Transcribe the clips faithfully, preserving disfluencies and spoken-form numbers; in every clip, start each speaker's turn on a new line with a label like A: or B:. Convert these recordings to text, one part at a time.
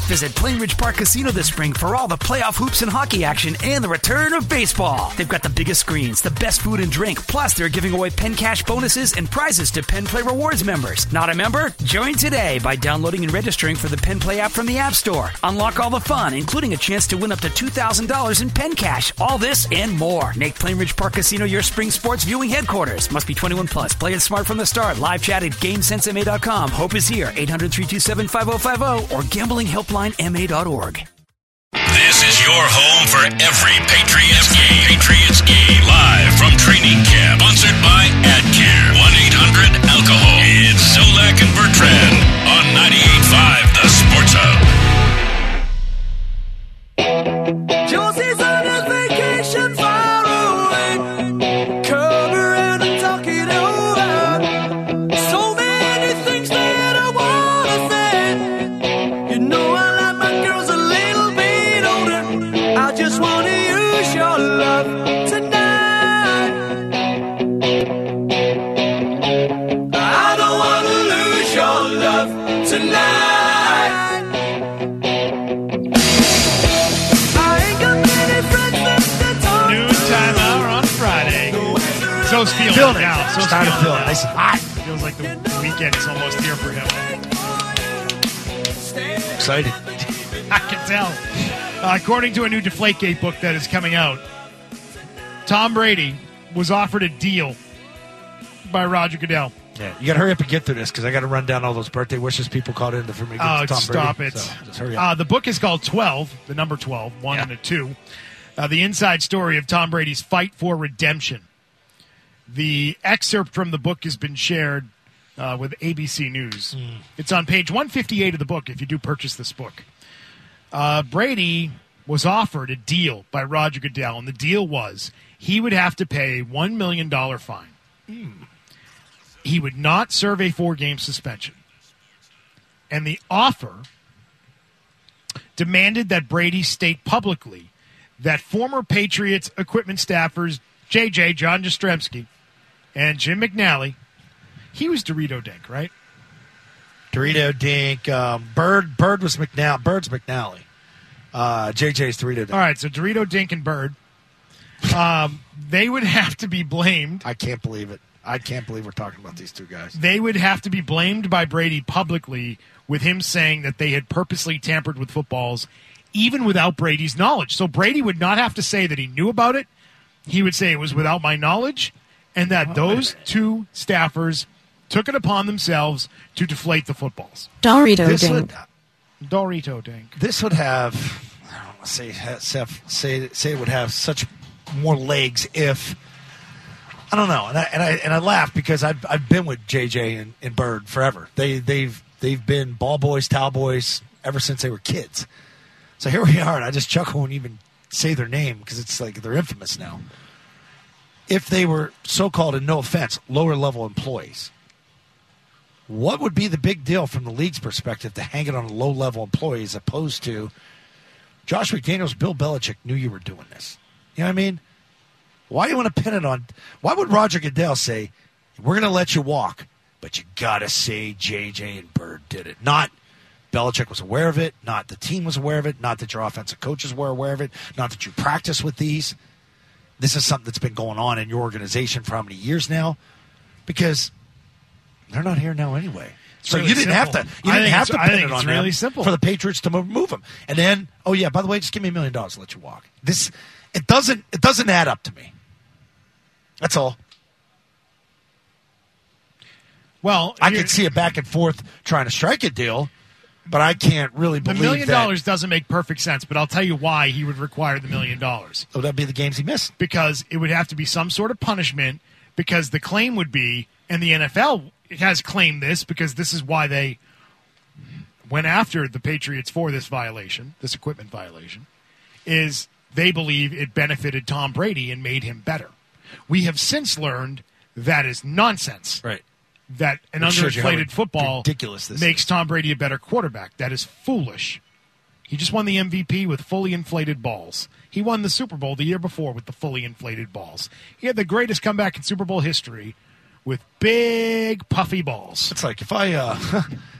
A: Visit Plainridge Park Casino this spring for all the playoff hoops and hockey action and the return of baseball. They've got the biggest screens, the best food and drink, plus they're giving away Penn Cash bonuses and prizes to Penn Play Rewards members. Not a member? Join today by downloading and registering for the Penn Play app from the App Store. Unlock all the fun, including a chance to win up to two thousand dollars in Penn Cash. All this and more. Make Plainridge Park Casino your spring sports viewing headquarters. Must be twenty-one plus. Play it smart from the start. Live chat at GameSense M A dot com. Hope is here. eight hundred, three two seven, five oh five oh or gambling helpline M A dot org.
B: This is your home for every Patriots game. Patriots game. Live from training camp. Sponsored by AdCare. one eight hundred alcohol. It's Solak and Bertrand on ninety-eight point five The Sports Hub.
C: Josie's on his vacation far away. Come around and talk it over. So many things that I want to say. You know I like my girls a little bit older. I just want to use your love tonight. I don't want to lose your love tonight.
D: So's feeling,
E: feeling
D: it now.
E: So's starting to feel it. Nice
D: and hot. Feels like the weekend is almost here for him.
E: Excited.
D: I can tell. Uh, according to a new Deflategate book that is coming out, Tom Brady was offered a deal by Roger Goodell.
E: Yeah, you got to hurry up and get through this because I got to run down all those birthday wishes people called in for me.
D: Oh,
E: Tom
D: stop
E: Brady.
D: it.
E: So just hurry up.
D: Uh, the book is called twelve, the number twelve, one
E: yeah.
D: and a two. Uh, the inside story of Tom Brady's fight for redemption. The excerpt from the book has been shared uh, with A B C News. Mm. It's on page one fifty-eight of the book if you do purchase this book. Uh, Brady was offered a deal by Roger Goodell, and the deal was he would have to pay a one million dollars fine. Mm. He would not serve a four-game suspension. And the offer demanded that Brady state publicly that former Patriots equipment staffers J J, John Jastrzemski, and Jim McNally, he was Dorito Dink, right?
E: Dorito Dink, um, Bird, Bird was McNally, Bird's McNally. Uh, J J's Dorito Dink.
D: All right, so Dorito Dink and Bird, um, they would have to be blamed.
E: I can't believe it. I can't believe we're talking about these two guys.
D: They would have to be blamed by Brady publicly with him saying that they had purposely tampered with footballs, even without Brady's knowledge. So Brady would not have to say that he knew about it. He would say it was without my knowledge, and that those two staffers took it upon themselves to deflate the footballs.
F: Dorito
E: this
F: Dink.
E: Would,
D: Dorito Dink.
E: This would have, I don't want to say, say, say it would have such more legs if, I don't know, and I and I, and I laugh because I've I've been with J J and, and Bird forever. They they've they've been ball boys, towel boys ever since they were kids. So here we are, and I just chuckle when even say their name because it's like they're infamous now. If they were so-called, and no offense, lower-level employees, what would be the big deal from the league's perspective to hang it on a low-level employee as opposed to Josh McDaniels, Bill Belichick knew you were doing this? You know what I mean? Why do you want to pin it on? Why would Roger Goodell say, we're going to let you walk, but you got to say J J and Bird did it? Not Belichick was aware of it, not the team was aware of it, not that your offensive coaches were aware of it, not that you practice with these. This is something that's been going on in your organization for how many years now? Because they're not here now anyway.
D: It's
E: so
D: really
E: you didn't
D: simple.
E: have to. You
D: I
E: didn't
D: think
E: have to
D: it's- I
E: pin
D: think
E: it
D: it's
E: on
D: really
E: them
D: simple.
E: for the Patriots to move them. And then, oh yeah, by the way, just give me a million dollars to let you walk. This it doesn't it doesn't add up to me. That's all.
D: Well,
E: I could see a back and forth trying to strike a deal. But I can't really
D: the
E: believe
D: million
E: that.
D: dollars doesn't make perfect sense, but I'll tell you why he would require the million dollars.
E: So that'd be the games he missed.
D: Because it would have to be some sort of punishment, because the claim would be, and the N F L has claimed this because this is why they went after the Patriots for this violation, this equipment violation, is they believe it benefited Tom Brady and made him better. We have since learned that is nonsense.
E: Right.
D: That an
E: It shows you how
D: underinflated football
E: ridiculous this
D: makes
E: is.
D: Tom Brady a better quarterback. That is foolish. He just won the M V P with fully inflated balls. He won the Super Bowl the year before with the fully inflated balls. He had the greatest comeback in Super Bowl history with big, puffy balls.
E: It's like if I uh,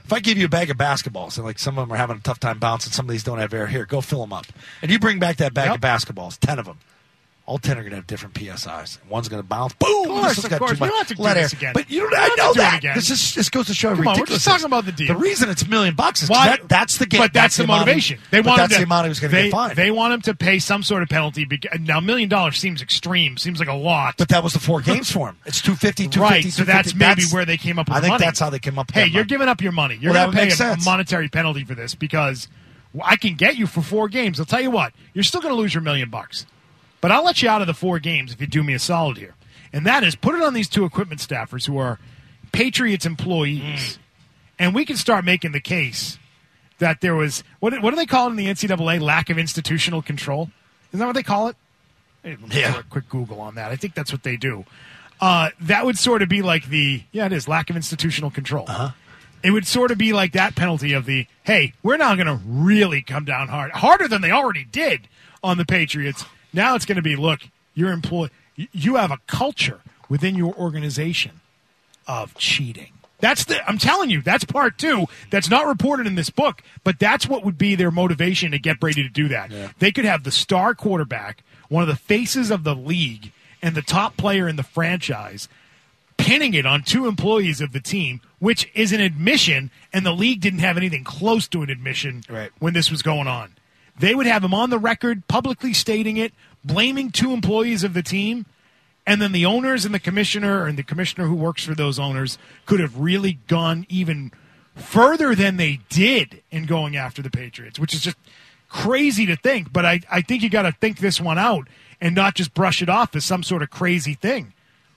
E: If I give you a bag of basketballs and like some of them are having a tough time bouncing, some of these don't have air, here, go fill them up. And you bring back that bag
D: Yep.
E: of basketballs, ten of them. All ten are going to have different P S Is. One's going to bounce. Boom!
D: Of course,
E: This one's
D: of
E: got
D: course.
E: too much
D: We don't have to do
E: lead
D: this
E: air.
D: again.
E: But you don't,
D: We
E: I
D: don't
E: know
D: have to do it
E: that.
D: again.
E: This is this goes to show how
D: Come on, we're
E: ridiculous
D: just
E: it is.
D: talking about the deal.
E: The reason it's a million bucks is 'cause
D: Why?
E: that, that's the game.
D: But that's, the
E: amount of-
D: motivation. They
E: but
D: want
E: that's
D: him to,
E: the amount he was going to
D: they,
E: get fined.
D: They want him to pay some sort of penalty. Beca- now, a million dollars seems extreme. Seems like a lot.
E: But that was the four games for him. It's two fifty, two fifty,
D: Right, so that's maybe where they came up with
E: I
D: the
E: think
D: money.
E: that's how they came up with
D: Hey,
E: that
D: you're
E: money.
D: giving up your money. You're
E: Well,
D: going
E: that
D: to
E: would
D: pay
E: make
D: a
E: sense.
D: monetary penalty for this because I can get you for four games. I'll tell you what, you're still going to lose your million bucks. But I'll let you out of the four games if you do me a solid here. And that is put it on these two equipment staffers who are Patriots employees.
E: Mm.
D: And we can start making the case that there was, what, what do they call it in the N C double A? Lack of institutional control? Isn't that what they call it? Hey, let me
E: Yeah.
D: do a quick Google on that. I think that's what they do. Uh, that would sort of be like the, yeah, it is, lack of institutional control. Uh-huh. It would sort of be like that penalty of the, hey, we're now going to really come down hard, harder than they already did on the Patriots. Now it's going to be, look, you're employed, you have a culture within your organization of cheating. That's the, I'm telling you, that's part two. That's not reported in this book, but that's what would be their motivation to get Brady to do that.
E: Yeah.
D: They could have the star quarterback, one of the faces of the league, and the top player in the franchise pinning it on two employees of the team, which is an admission, and the league didn't have anything close to an admission
E: Right.
D: when this was going on. They would have him on the record publicly stating it, blaming two employees of the team, and then the owners and the commissioner and the commissioner who works for those owners could have really gone even further than they did in going after the Patriots, which is just crazy to think. But I, I think you got to think this one out and not just brush it off as some sort of crazy thing.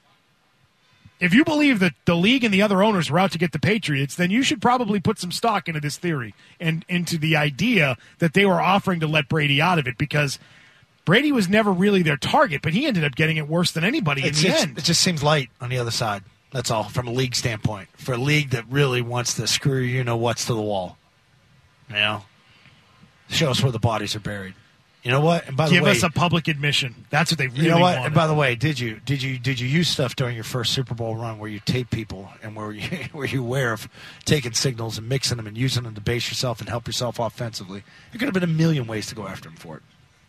D: If you believe that the league and the other owners were out to get the Patriots, then you should probably put some stock into this theory and into the idea that they were offering to let Brady out of it, because Brady was never really their target, but he ended up getting it worse than anybody
E: It's,
D: in the
E: it's,
D: end.
E: it just seems light on the other side. That's all, from a league standpoint. For a league that really wants to screw you know what's to the wall. You know? Show us where the bodies are buried. You know what? And by the
D: Give
E: way,
D: us a public admission. That's what they really
E: you know what?
D: wanted.
E: And by the way, did you did you did you use stuff during your first Super Bowl run where you tape people and where you were you aware of taking signals and mixing them and using them to base yourself and help yourself offensively? There could have been a million ways to go after him for it.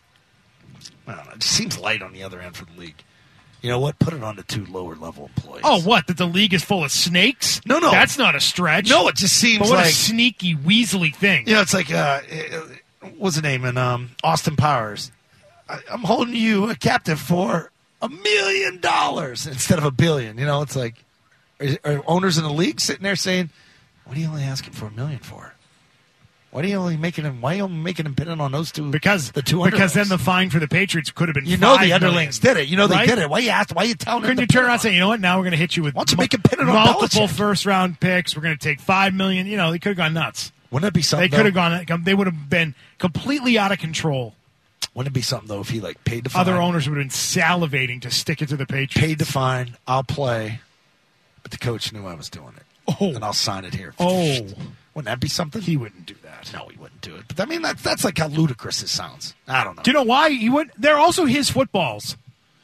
E: I don't know. It just seems light on the other end for the league. You know what? Put it on to two lower level employees.
D: Oh, what? That the league is full of snakes?
E: No, no.
D: That's not a stretch.
E: No, it just seems
D: But what
E: like
D: a sneaky, weaselly thing.
E: you know. It's like uh, what's the name in um, Austin Powers? I, I'm holding you a captive for a million dollars instead of a billion. You know, it's like are, are owners in the league sitting there saying, "What are you only asking for a million for? Why are you only making him? Why are you only making him bidding on those two?
D: Because
E: the two
D: because then
E: underlings?
D: the fine for the Patriots could have been
E: you know
D: five
E: the underlings
D: million,
E: did it. You know they
D: right?
E: did it. Why you asked? Why you telling?
D: Couldn't
E: them
D: you
E: to
D: turn
E: put
D: around
E: it
D: and say,
E: on?
D: you know what, now we're going to hit you with
E: Why don't you
D: mul-
E: make him pin it on
D: multiple
E: Belichick?
D: first-round picks. We're going to take five million dollars. You know, they could have gone nuts.
E: Wouldn't it be something?
D: They could have
E: though?
D: gone. They would have been completely out of control.
E: Wouldn't it be something though if he like paid the fine?
D: Other owners would have been salivating to stick it to the Patriots.
E: paid the fine. I'll play, but the coach knew I was doing it.
D: Oh.
E: And I'll sign it here.
D: Oh.
E: Wouldn't that be something?
D: He wouldn't do that.
E: No, he wouldn't do it. But I mean, that's that's like how ludicrous it sounds. I don't know.
D: Do you know why he would? They're also his footballs.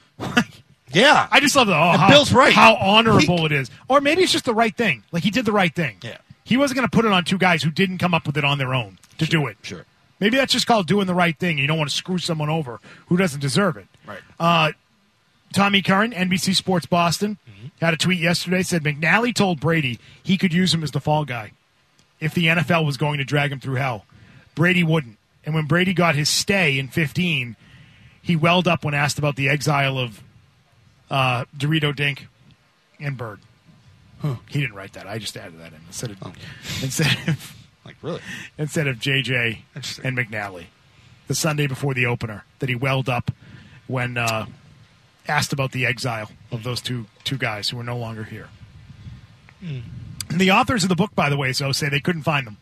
E: yeah,
D: I just love the. Oh,
E: And
D: how,
E: Bill's right.
D: How honorable
E: He-
D: it is, or maybe it's just the right thing. Like he did the right thing.
E: Yeah.
D: He wasn't going to put it on two guys who didn't come up with it on their own to do it.
E: Sure.
D: Maybe that's just called doing the right thing. You don't want to screw someone over who doesn't deserve it.
E: Right.
D: Uh, Tommy Curran, N B C Sports Boston,
E: Mm-hmm.
D: had a tweet yesterday, said McNally told Brady he could use him as the fall guy if the N F L was going to drag him through hell. Brady wouldn't. And when Brady got his stay in fifteen, he welled up when asked about the exile of uh, Dorito Dink and Bird. He didn't write that. I just added that in instead of, instead of
E: Like really?
D: instead of J J
E: Interesting.
D: and McNally. The Sunday before the opener that he welled up when uh, asked about the exile of those two two guys who are no longer here.
E: Hmm.
D: And the authors of the book, by the way, so say they couldn't find them.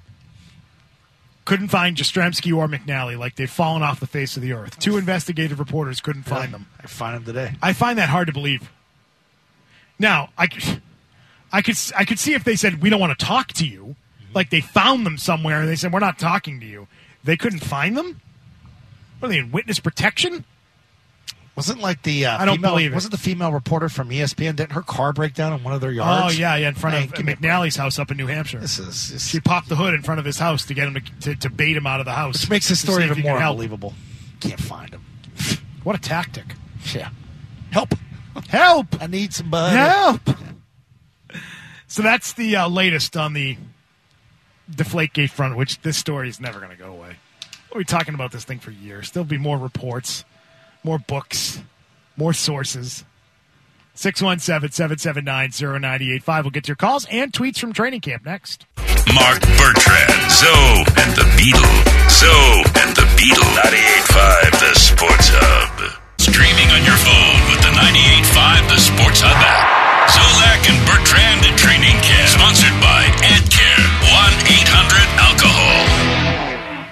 D: Couldn't find Jastrzemski or McNally, like they've fallen off the face of the earth. Two investigative reporters couldn't find them.
E: I find him today.
D: I find that hard to believe. Now, I could, I could, I could see if they said we don't want to talk to you, like they found them somewhere and they said we're not talking to you. They couldn't find them. What are they in witness protection?
E: Wasn't like the uh,
D: I don't
E: female,
D: believe it.
E: Wasn't the female reporter from E S P N? Didn't her car break down in one of their yards?
D: Oh, yeah, yeah, in front
E: Man,
D: of
E: give me a
D: McNally's house up in New Hampshire.
E: This is this,
D: She popped the hood in front of his house to get him to, to, to bait him out of the house.
E: which makes this
D: To
E: story
D: see if
E: even
D: he can
E: more
D: help.
E: unbelievable. Can't find him.
D: What a tactic.
E: Yeah, help!
D: Help!
E: I need somebody.
D: Help! So that's the uh, latest on the Deflategate front, which this story is never going to go away. We'll be talking about this thing for years. There'll be more reports, more books, more sources. six one seven, seven seven nine, zero nine eight five. We'll get to your calls and tweets from training camp next.
B: Mark Bertrand, Zoe and the Beetle. Zoe and the Beetle. ninety-eight point five The Sports Hub. Streaming on your phone with the ninety-eight point five The Sports Hub app. Zolak and Bertrand at Training Camp. Sponsored by AdCare. one eight hundred alcohol.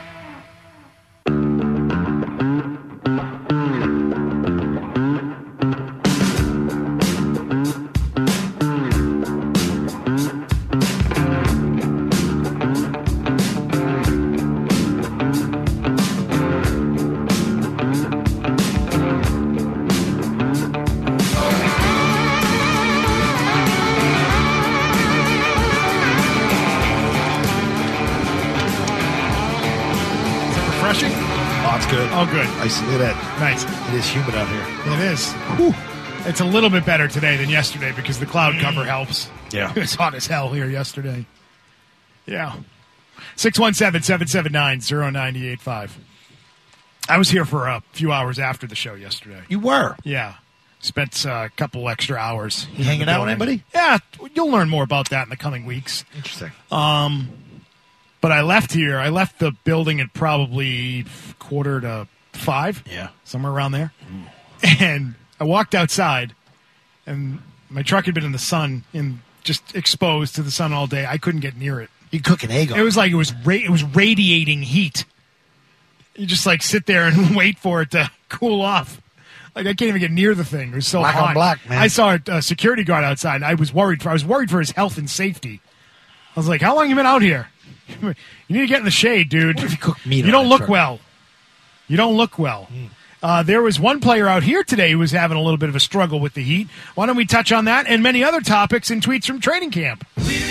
D: Refreshing?
E: Oh, it's good.
D: Oh, good.
E: I see that.
D: Nice.
E: It is humid out here.
D: It is. Whew. It's a little bit better today than yesterday because the cloud cover helps.
E: Yeah.
D: It was hot as hell here yesterday. Yeah. six one seven, seven seven nine, zero nine eight five. I was here for a few hours after the show yesterday.
E: You were.
D: Yeah. Spent uh, a couple extra hours.
E: You hanging out with anybody?
D: Yeah. You'll learn more about that in the coming weeks.
E: Interesting.
D: But I left here. I left the building at probably quarter to five.
E: Yeah.
D: Somewhere around there. And I walked outside, and my truck had been in the sun, and just exposed to the sun all day. I couldn't get near it.
E: You cook an egg on
D: It was like it was ra- it was radiating heat. You just like sit there and wait for it to cool off. Like I can't even get near the thing. It was so
E: Black on
D: hot.
E: black, man.
D: I saw a, a security guard outside. And I was worried for. I was worried for his health and safety. I was like, "How long you been out here? You need to get in the shade, dude.
E: What if you cook meat
D: You
E: on
D: don't
E: that
D: look
E: truck?
D: well. You don't look well." Uh, there was one player out here today who was having a little bit of a struggle with the heat. Why don't we touch on that and many other topics in tweets from training camp?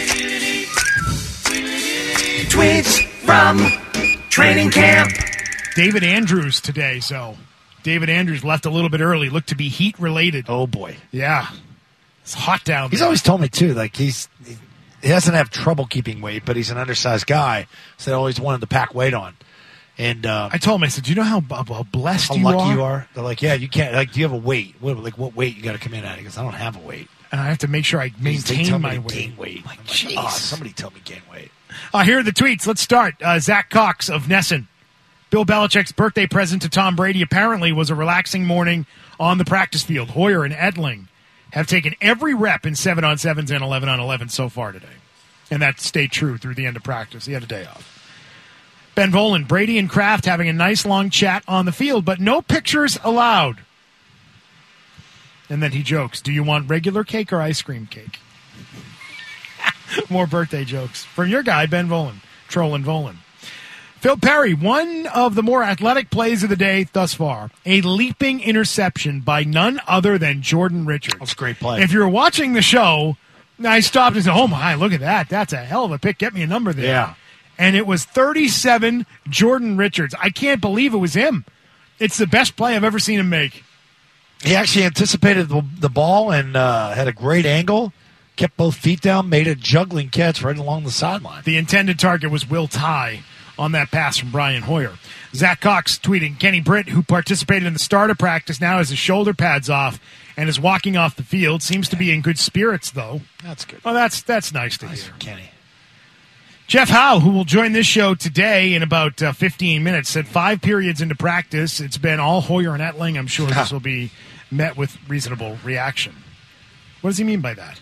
C: Tweets from training camp.
D: David Andrews today, so David Andrews left a little bit early. Looked to be heat related.
E: Oh, boy.
D: Yeah. It's hot down
E: He's
D: there.
E: always told me, too, like he's he doesn't have trouble keeping weight, but he's an undersized guy, so they always wanted to pack weight on. And uh,
D: I told him, I said, do you know how, how blessed
E: how
D: you
E: lucky
D: are?
E: you are. They're like, yeah, you can't. Like, do you have a weight? What, like, what weight you got to come in at? He goes, I don't have a weight.
D: And I have to make sure I
E: They tell
D: maintain
E: me
D: my
E: to
D: weight.
E: gain weight.
D: Like,
E: I'm
D: jeez.
E: oh, somebody tell me gain weight.
D: Uh, here are the tweets. Let's start. Uh, Zach Cox of Nesson. Bill Belichick's birthday present to Tom Brady apparently was a relaxing morning on the practice field. Hoyer and Edling have taken every rep in seven on sevens and eleven on eleven so far today. And that stayed true through the end of practice. He had a day off. Ben Volen, Brady and Kraft having a nice long chat on the field, but no pictures allowed. And then he jokes, do you want regular cake or ice cream cake? More birthday jokes from your guy, Ben Volen, trolling Volen. Phil Perry, one of the more athletic plays of the day thus far, a leaping interception by none other than Jordan Richards.
E: That's a great play.
D: If you're watching the show, I stopped and said, oh my, look at that. That's a hell of a pick. Get me a number there.
E: Yeah.
D: And it was thirty-seven Jordan Richards. I can't believe it was him. It's the best play I've ever seen him make.
E: He actually anticipated the, the ball and uh, had a great angle, kept both feet down, made a juggling catch right along the sideline.
D: The intended target was Will Tye on that pass from Brian Hoyer. Zach Cox tweeting, Kenny Britt, who participated in the start of practice, now has his shoulder pads off and is walking off the field. Seems to be in good spirits, though.
E: That's good.
D: Oh, that's that's nice to
E: Nice
D: hear.
E: for Kenny.
D: Jeff Howe, who will join this show today in about uh, fifteen minutes, said five periods into practice. It's been all Hoyer and Etling. I'm sure this will be met with reasonable reaction. What does he mean by that?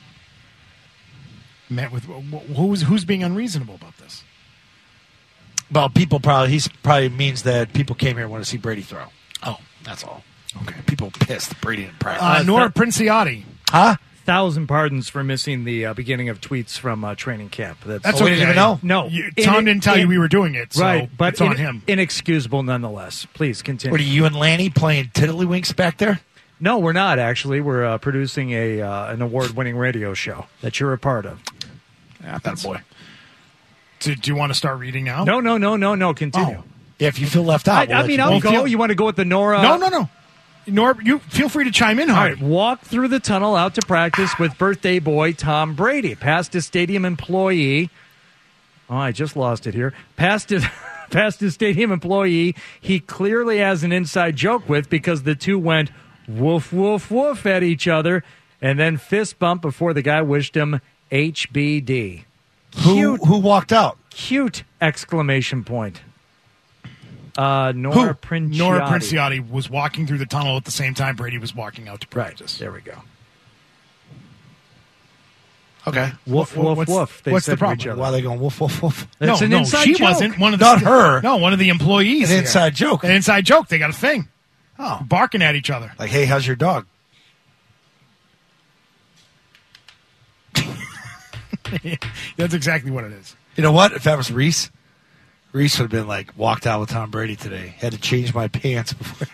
D: Met with who's who's being unreasonable about this?
E: Well, people probably, he probably means that people came here and want to see Brady throw. Oh, that's all. Okay. People pissed Brady in practice.
D: Uh, Nora Princiotti.
E: Huh?
F: thousand pardons for missing the uh, beginning of tweets from uh, training camp. That's,
D: That's
E: Oh, we
D: okay.
E: didn't even know?
F: No.
D: You,
F: In-
D: Tom didn't tell
F: in-
D: you we were doing it, so
F: right, but
D: it's on
F: in-
D: him.
F: Inexcusable nonetheless. Please continue.
E: What are you and Lanny playing tiddlywinks back there?
F: No, we're not, actually. We're uh, producing a uh, an award-winning radio show that you're a part of.
D: Yeah, that's boy. Do, do you want to start reading now?
F: No, no, no, no, no. Continue.
D: Oh.
E: Yeah, if you feel left out.
F: I,
E: we'll
F: I
E: let
F: mean,
E: you
F: I'll
E: know.
F: go.
D: feel-
F: You want to go with the Nora?
D: No, no, no. Nor, you feel free to chime in,
F: All
D: Hardy.
F: right, walk through the tunnel out to practice with birthday boy Tom Brady. Past his stadium employee. Oh, I just lost it here. Past his, past his stadium employee, he clearly has an inside joke with because the two went woof, woof, woof at each other and then fist bump before the guy wished him H B D.
E: Who,
F: Cute,
E: who walked out?
F: cute exclamation point. Uh, Nora
D: Who?
F: Princiotti.
D: Nora Princiotti was walking through the tunnel at the same time Brady was walking out to
F: Right,
D: practice.
F: there we go.
E: Okay.
F: Woof,
D: What-
F: woof,
D: what's-
F: woof. They
D: what's
F: said
D: the
F: to
D: problem?
F: each other.
E: Why are they going woof, woof, woof?
F: It's
D: no,
F: an
D: no,
F: inside
D: she
F: joke.
D: wasn't. One of the
E: Not her.
D: No, one of the employees.
E: An
D: here.
E: inside joke.
D: An inside joke. They got a thing.
E: Oh.
D: Barking at each other.
E: Like, hey, how's your dog?
D: That's exactly what it is.
E: You know what? If that was Reese, Reese would have been like, walked out with Tom Brady today. Had to change my pants before.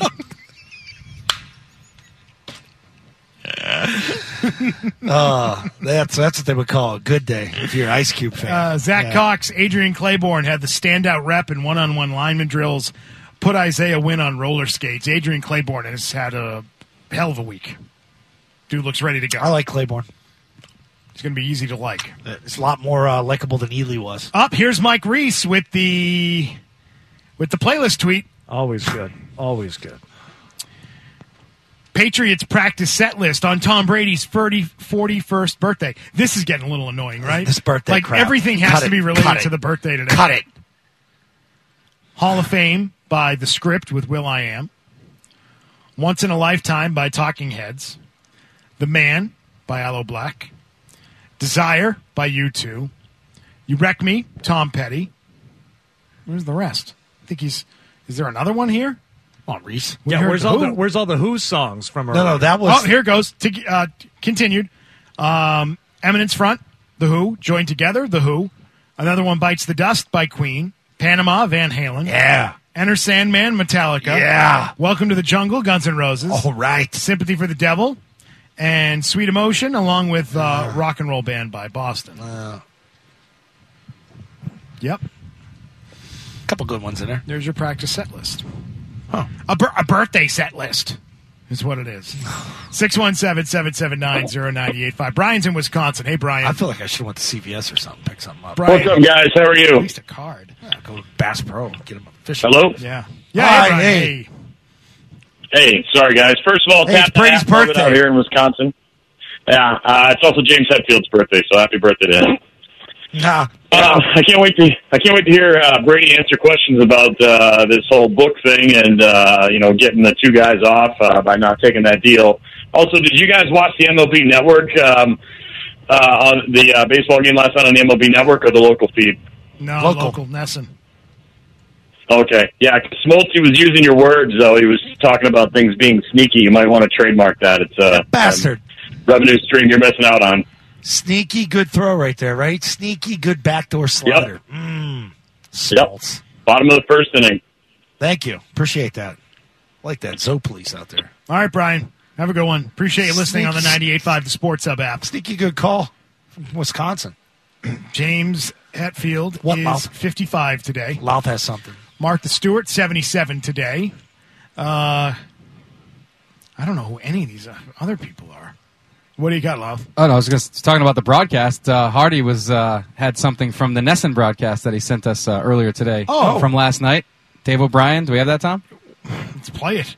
E: uh, that's that's what they would call a good day if you're an Ice Cube fan.
D: Uh, Zach
E: Yeah.
D: Cox, Adrian Claiborne had the standout rep in one-on-one lineman drills. Put Isaiah Wynn on roller skates. Adrian Claiborne has had a hell of a week. Dude looks ready to go.
E: I like Claiborne.
D: It's going to be easy to like.
E: It's a lot more uh, likable than Ely was.
D: Up here's Mike Reese with the with the playlist tweet.
F: Always good. Always good.
D: Patriots practice set list on Tom Brady's forty-first birthday. This is getting a little annoying, right?
E: This birthday
D: like
E: crap.
D: everything has
E: Cut
D: to
E: it.
D: be related
E: Cut it.
D: to the birthday today.
E: Cut it.
D: Hall of Fame by The Script with Will I Am. Once in a Lifetime by Talking Heads. The Man by Aloe Black. Desire by U two. You Wreck Me, Tom Petty. Where's the rest? I think he's. Is there another one here?
E: Come on, Reese.
D: We
F: Yeah,
D: heard
F: where's
D: the
F: all
D: Who.
F: the where's all the Who songs from?
E: No, no,
F: earlier?
E: that was.
D: Oh, here it goes. To, uh, continued. Um, Eminence Front, The Who. Joined Together, The Who. Another one, Bites the Dust by Queen. Panama, Van Halen.
E: Yeah.
D: Enter Sandman, Metallica.
E: Yeah.
D: Welcome to the Jungle, Guns N' Roses.
E: All right.
D: Sympathy for the Devil. And Sweet Emotion, along with uh, Rock and Roll Band by Boston.
E: Uh,
D: Yep.
E: couple good ones in there.
D: There's your practice set list.
E: Huh.
D: A, bir- a birthday set list is what it is. six one seven, seven seven nine, zero nine eight five. Brian's in Wisconsin. Hey, Brian.
E: I feel like I should have went to C V S or something, pick something up.
D: Brian,
G: What's up, guys? How are
D: at
G: you?
D: least a card.
E: Yeah, go to Bass Pro, get him a fishing.
G: Hello?
D: Yeah. Yeah,
E: Hi,
D: hey, Brian.
E: hey.
D: Hey.
G: Hey, sorry, guys. First of all,
E: Hey,
G: tap
E: it's Brady's
G: the hat, love it
E: birthday.
G: out here in Wisconsin. Yeah, uh, it's also James Hetfield's birthday, so happy birthday to him.
E: Nah.
G: Uh, I can't wait to I can't wait to hear uh, Brady answer questions about uh, this whole book thing and uh, you know getting the two guys off uh, by not taking that deal. Also, did you guys watch the M L B Network um, uh, on the uh, baseball game last night on the M L B Network or the local feed?
D: No,
E: Local.
D: local. Nesson.
G: Okay, yeah, Smoltzy was using your words though. He was talking about things being sneaky. You might want to trademark that. It's a
E: Bastard.
G: a revenue stream you're missing out on.
E: Sneaky good throw right there, right? Sneaky good backdoor slider. Mmm. Salts.
G: Bottom of the first inning.
E: Thank you. Appreciate that. Like that Zo police out there.
D: All right, Brian. Have a good one. Appreciate you listening on the
E: Sneaks.
D: ninety-eight point five The Sports Hub app.
E: Sneaky good call from Wisconsin.
D: James Hetfield
E: What
D: is
E: mouth?
D: fifty-five today.
E: Louth has something.
D: Martha Stewart, seventy-seven today. Uh, I don't know who any of these other people are. What do you got, Love?
H: Oh, no, I was just talking about the broadcast. Uh, Hardy was uh, had something from the Nesson broadcast that he sent us uh, earlier today.
D: Oh.
H: From last night. Dave O'Brien. Do we have that, Tom?
D: Let's play it.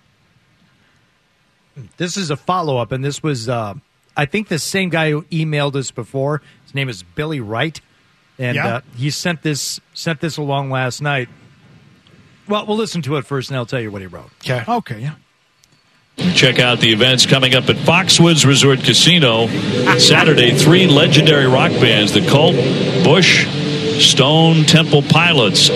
F: This is a follow up, and this was, uh, I think, the same guy who emailed us before. His name is Billy Wright, and
D: Yeah.
F: uh, he sent this sent this along last night. Well, we'll listen to it first, and I'll tell you what he wrote.
E: Okay.
D: Okay, yeah.
I: Check out the events coming up at Foxwoods Resort Casino. Saturday, three legendary rock bands, The Cult, Bush, Stone Temple Pilots.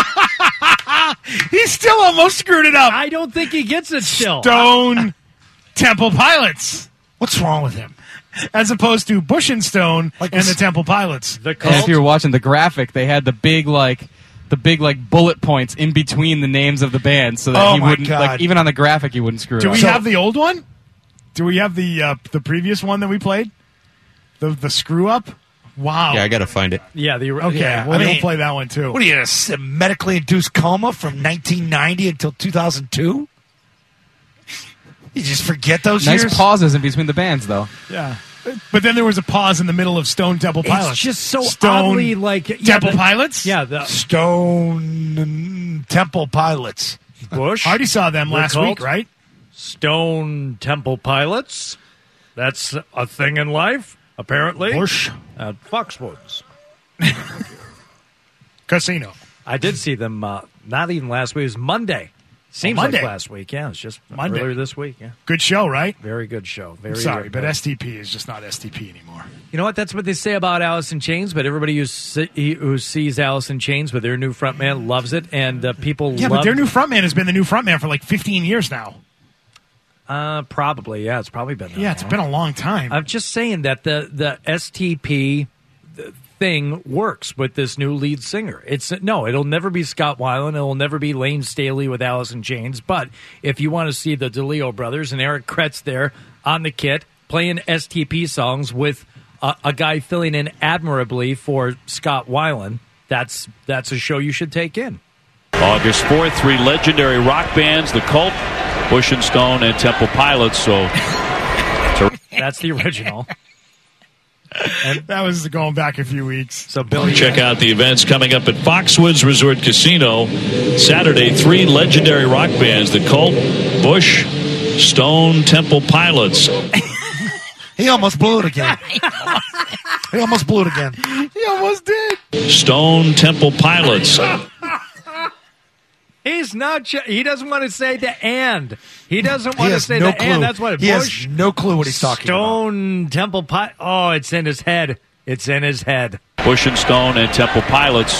D: He still almost screwed it up.
F: I don't think he gets it still.
D: Stone Temple Pilots.
E: What's wrong with him?
D: As opposed to Bush and Stone
E: Like
D: and
E: this-
D: the Temple Pilots.
F: The
H: And
F: cult.
H: if you were watching the graphic, they had the big like the big like bullet points in between the names of the band, so that
E: Oh
H: he
E: my
H: wouldn't
E: God.
H: like even on the graphic he wouldn't screw it
D: Do
H: up.
D: we
E: So-
D: have the old one? Do we have the uh, the previous one that we played? The the screw up? Wow.
J: Yeah, I got to find it.
F: yeah, the
D: Okay,
F: yeah.
D: well,
E: I mean-
D: we'll play that one too.
E: What are you, a medically induced coma from nineteen ninety until two thousand two? You just forget those
H: Nice
E: years?
H: pauses in between the bands, though.
D: Yeah. But then there was a pause in the middle of Stone Temple Pilots.
F: It's just so
D: Stone
F: oddly like yeah,
D: Temple
F: the-
D: Pilots?
F: Yeah, the
E: Stone Temple Pilots.
F: Bush.
D: Hardy saw them
F: The
D: last
F: cult?
D: week, right?
F: Stone Temple Pilots. That's a thing in life, apparently.
D: Bush
F: At Foxwoods.
D: Casino.
F: I did see them uh, not even last week. It was Monday. Seems
D: Oh, Monday.
F: like last week. Yeah, it's just
D: Monday.
F: earlier this week. Yeah,
D: Good show, right?
F: very good show. Very
D: Sorry,
F: good.
D: but S T P is just not S T P anymore.
F: You know what? That's what they say about Alice in Chains. But everybody who, see, who sees Alice in Chains with their new frontman loves it, and uh, people
D: Yeah,
F: love
D: but their new frontman has been the new frontman for like fifteen years now.
F: Uh, probably, yeah. It's probably been that
D: Yeah, it's
F: long.
D: been a long time.
F: I'm just saying that the the S T P thing works with this new lead singer. It's no, it'll never be Scott Weiland. It'll never be Lane Staley with Alice in Chains. But if you want to see the DeLeo brothers and Eric Kretz there on the kit playing S T P songs with a, a guy filling in admirably for Scott Weiland, that's that's a show you should take in.
I: August fourth, three legendary rock bands, The Cult, Bush and Stone, and Temple Pilots. So
F: That's the original.
D: That was going back a few weeks.
F: So Billy,
I: check out the events coming up at Foxwoods Resort Casino. Saturday, three legendary rock bands, The Cult, Bush, Stone, Temple Pilots.
E: He almost blew it again. He almost blew it again.
D: He almost did.
I: Stone, Temple Pilots.
F: he's not. Ch- he doesn't want to say the and. He doesn't
E: He
F: want to
E: has
F: say
E: no
F: the
E: clue.
F: and. That's what
E: he
F: Bush.
E: has no clue what he's talking about.
F: Stone Temple Pi. Oh, it's in his head. It's in his head.
I: Bush and Stone and Temple Pilots.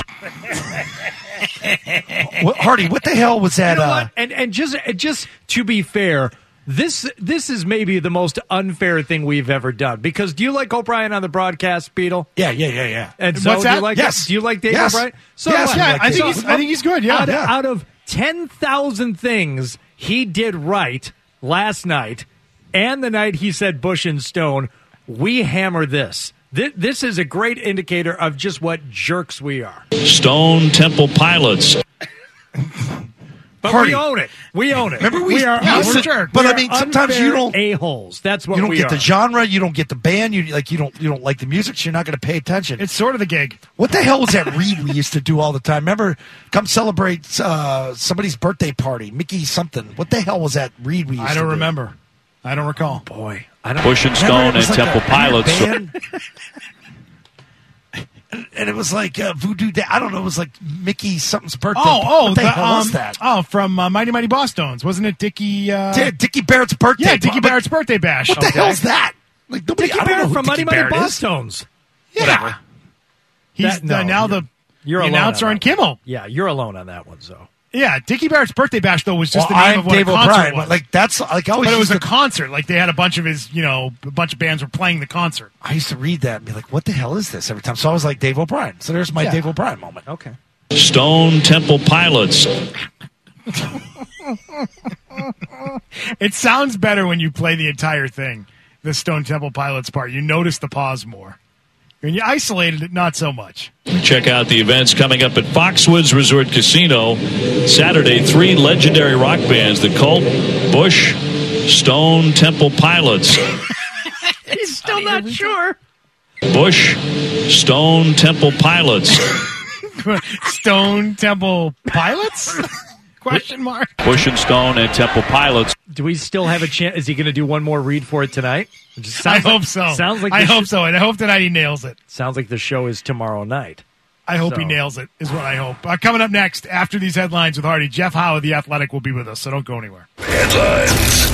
E: What, Hardy, what the hell was that?
F: You know
E: uh,
F: what? And and just just to be fair, this this is maybe the most unfair thing we've ever done. Because do you like O'Brien on the broadcast, Beetle?
E: Yeah, yeah, yeah, yeah.
F: And so
D: What's
F: do
D: that?
F: you like
E: Yes.
F: Do you like Dave
E: Yes.
F: O'Brien? So
E: Yes,
F: what?
E: yeah,
D: Yeah, I think
F: So-
D: he's. I think he's good. Yeah.
F: out,
E: yeah.
F: out of ten thousand things he did right last night and the night he said Bush and Stone, we hammer this. This, this is a great indicator of just what jerks we are.
I: Stone, Temple Pilots.
F: But
E: Hardy.
F: we own it. We own it.
E: Remember we-
F: are
E: yeah,
F: we're
E: listen,
F: jerks.
E: but
F: We
E: I
F: are
E: mean, sometimes you
F: unfair
E: don't-
F: a-holes. That's what
E: you don't
F: we
E: get
F: are.
E: the genre, you don't get the band, you like you don't you don't like the music, so you're not going to pay attention.
D: It's sort of the gig.
E: What the hell was that read we used to do all the time? Remember, come celebrate uh, somebody's birthday party, Mickey something. What the hell was that read we used
D: I
E: to
D: don't
E: do?
D: remember. I don't recall.
F: Boy, I don't
I: Bush and
E: Remember,
I: Stone
E: it
I: and
E: was like
I: Temple
E: a weird
I: Pilots.
E: band? And it was like uh, Voodoo Day. I don't know. It was like Mickey something's birthday.
D: Oh, oh,
E: what the,
D: the,
E: hell
D: um,
E: was that?
D: Oh, from uh, Mighty Mighty Boss Stones, wasn't it? Dickie. Uh,
E: Yeah, Dickie Barrett's birthday.
D: yeah, Dickie
E: But
D: Barrett's birthday bash.
E: What the
D: Okay.
E: hell's that? Like nobody.
F: Dickie
E: I don't know
F: Barrett
E: who
F: from Mighty
E: Dickie
F: Mighty
E: Barrett
F: Boss
E: is.
F: Stones.
E: Yeah.
D: He's
F: That- no,
D: uh, now the,
F: You're
D: the
F: alone
D: announcer
F: on
D: on
F: that
D: Kimmel.
F: Yeah, you're alone on that one, so.
D: Yeah, Dickie Barrett's birthday bash though was just
E: Well,
D: the name
E: I'm
D: of what
E: Dave
D: a concert
E: O'Brien.
D: was.
E: But like that's like I always
D: but it was
E: used
D: a
E: to,
D: concert. Like they had a bunch of his, you know, a bunch of bands were playing the concert.
E: I used to read that and be like, what the hell is this every time? So I was like Dave O'Brien. So there's my
D: Yeah.
E: Dave O'Brien moment.
F: Okay.
I: Stone, Temple Pilots.
D: It sounds better when you play the entire thing. The Stone Temple Pilots part, you notice the pause more. When you isolated it, not so much.
I: Check out the events coming up at Foxwoods Resort Casino. Saturday, three legendary rock bands, The Cult, Bush, Stone, Temple Pilots.
F: He's still not sure.
I: Bush, Stone, Temple Pilots.
D: Stone Temple Pilots? Question mark.
I: Bush and Stone and Temple Pilots.
F: Do we still have a chance? Is he going to do one more read for it tonight? It just
D: I
F: sounds like-
D: hope so.
F: Sounds like
D: I
F: the
D: hope
F: sh-
D: so, and I hope tonight he nails it.
F: Sounds like the show is tomorrow night.
D: I hope
F: So-
D: he nails it, is what I hope. Uh, coming up next, after these headlines with Hardy, Jeff Howe of The Athletic will be with us, so don't go anywhere.
B: Headlines.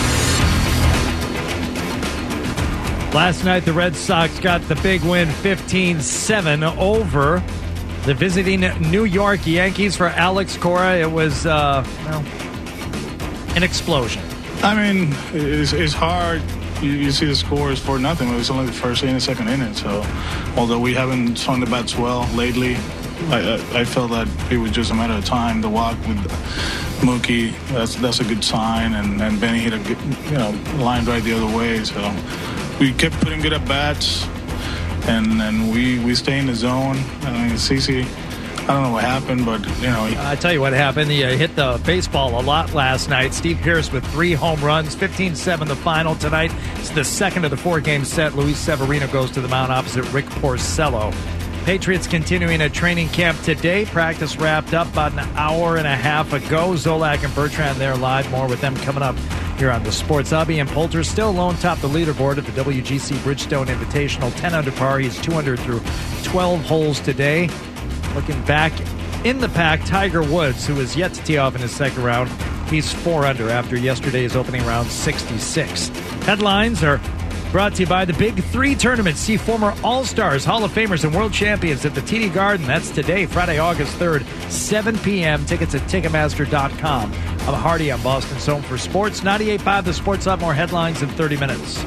F: Last night, the Red Sox got the big win fifteen seven over the visiting New York Yankees for Alex Cora. It was, uh, well, an explosion.
J: I mean, it's, it's hard. You, you see the score is four nothing. It was only the first inning, second inning. So, although we haven't swung the bats well lately, I, I, I felt that it was just a matter of time. The walk with Mookie, that's that's a good sign, and, and Benny hit a good, you know, line right the other way. So, we kept putting good at bats, and and we we stay in the zone. I mean, CeCe, I don't know what happened, but, you know.
F: I tell you what happened. He uh, hit the baseball a lot last night. Steve Pearce with three home runs, fifteen seven the final tonight. It's the second of the four-game set. Luis Severino goes to the mound opposite Rick Porcello. Patriots continuing a training camp today. Practice wrapped up about an hour and a half ago. Zolak and Bertrand there live. More with them coming up here on the Sports Hub. Ian Poulter still alone top the leaderboard at the W G C Bridgestone Invitational. ten under par. He's two under through twelve holes today. Looking back in the pack, Tiger Woods, who is yet to tee off in his second round. He's four under after yesterday's opening round sixty-six. Headlines are brought to you by the Big Three Tournament. See former All-Stars, Hall of Famers, and World Champions at the T D Garden. That's today, Friday, August third, seven p.m. Tickets at Ticketmaster dot com. I'm Hardy on Boston's Home for Sports. ninety-eight point five The Sports Hub. More headlines in thirty minutes.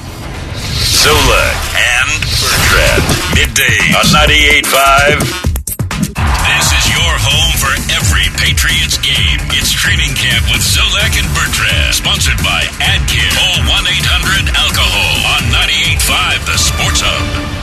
B: Zolak and Bertrand. Midday on ninety-eight point five. This is your home for every Patriots game. It's training camp with Zolak and Bertrand. Sponsored by AdCare. Call one eight hundred alcohol on ninety-eight point five The Sports Hub.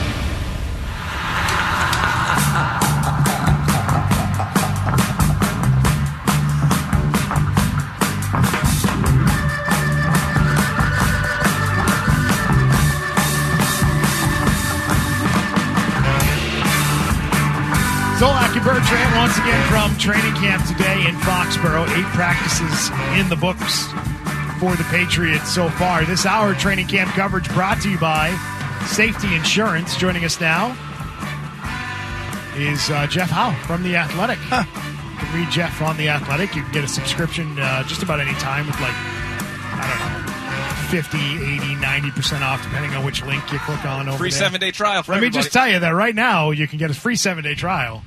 D: Zolak and Bertrand once again from training camp today in Foxborough. Eight practices in the books for the Patriots so far. This hour training camp coverage brought to you by Safety Insurance. Joining us now is uh, Jeff Howe from The Athletic. Huh. You can read Jeff on The Athletic. You can get a subscription uh, just about any time with, like, I don't know, fifty, eighty, ninety percent off depending on which link you click on over
K: Free
D: there.
K: seven-day trial for
D: Let
K: everybody.
D: me just tell you that right now you can get a free seven-day trial.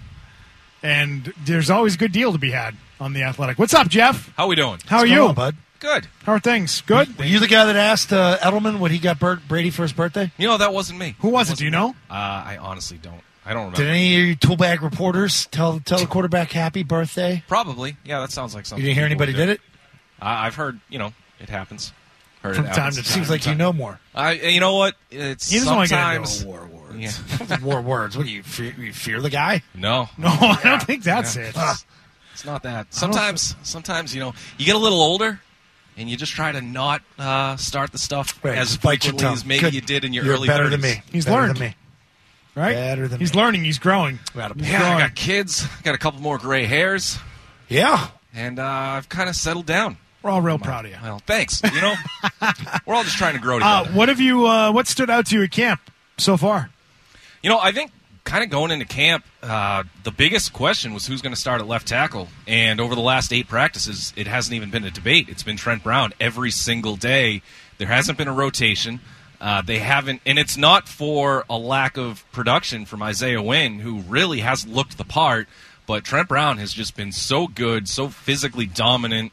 D: And there's always a good deal to be had on The Athletic. What's up, Jeff?
K: How we doing?
D: How
E: What's
D: are
E: going
D: you?
E: on, bud?
K: Good.
D: How are things? Good?
E: Were you the guy that asked uh, Edelman what he got Bert Brady for his birthday?
K: You know, that wasn't me.
D: Who was it? Do you know?
K: Uh, I honestly don't. I don't remember.
E: Did any of your tool bag reporters tell tell the quarterback happy birthday?
K: Probably. Yeah, that sounds like something.
E: You didn't hear
K: people
E: anybody
K: would
E: did
K: do.
E: it?
K: Uh, I've heard, you know, it happens. Heard
E: From
K: it
E: time
K: happens.
E: to time. Seems like you know more.
K: I, you know what? It's
D: He doesn't want to get
K: sometimes.
D: into war words.
K: Yeah.
E: War words. What do you fear, you fear the guy?
K: No.
D: No, I don't think that's
K: Yeah.
D: it.
K: It's not that. Sometimes, sometimes you know, you get a little older, and you just try to not uh, start the stuff
E: Right,
K: as
E: just bite your
K: frequently
E: tongue.
K: as maybe
E: Good.
K: you did in your
E: You're
K: early
E: better
K: thirties.
E: than me.
D: He's
E: better
D: learned.
E: than me.
D: Right?
E: Better than
D: He's
E: me.
D: learning. He's growing.
K: Yeah, I got kids. Got a couple more gray hairs,
E: Yeah.
K: and uh, I've kind of settled down.
D: We're all real proud of you.
K: Well, thanks. You know, we're all just trying to grow
D: Uh,
K: together.
D: what have you? Uh, what stood out to you at camp so far?
K: You know, I think kind of going into camp, uh, the biggest question was who's going to start at left tackle. And over the last eight practices, it hasn't even been a debate. It's been Trent Brown every single day. There hasn't been a rotation. Uh, they haven't, and it's not for a lack of production from Isaiah Wynn, who really has looked the part. But Trent Brown has just been so good, so physically dominant,